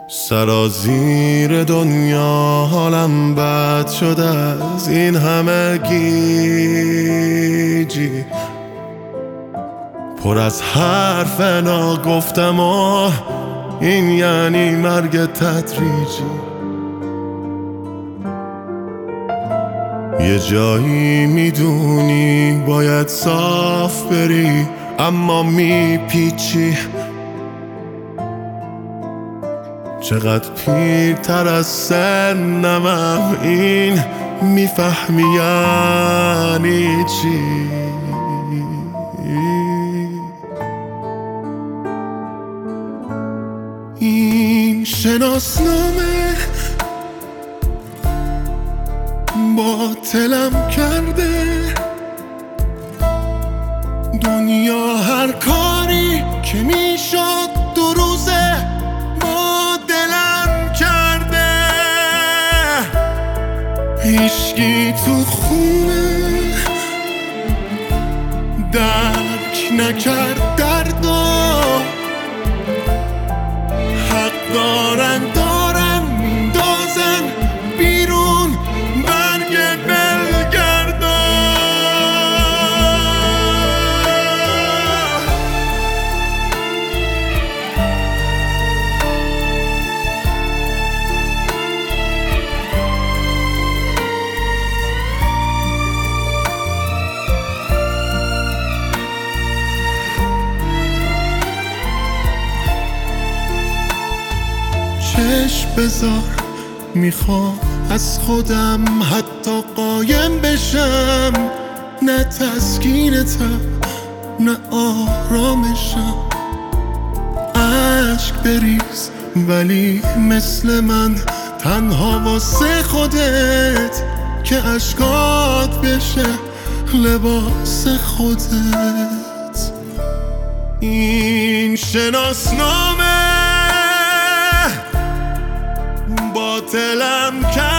سرازیر دنیا حالم بد شده از این همه گیجی، پر از حرف ناگفتم و این یعنی مرگ تدریجی. یه جایی میدونی باید صاف بری اما میپیچی، چقدر پیرتر از سنمم این میفهمی یعنی چی. این شناسنامه باطلم کرده، دنیا هر کاری که میشد دو روزه با دلم کرده. هیچکی تو خونه درک نکرد دردو، حق دارن میندازن بیرون برگ بلگردو. چشم بذار میخوام از خودم حتی قایم بشم، نه تسکینتم نه آرامشم. عشق بریز ولی مثل من تنها واسه خودت، که اشکات بشه لباس خودت. این شناسنامه باطلم کرد،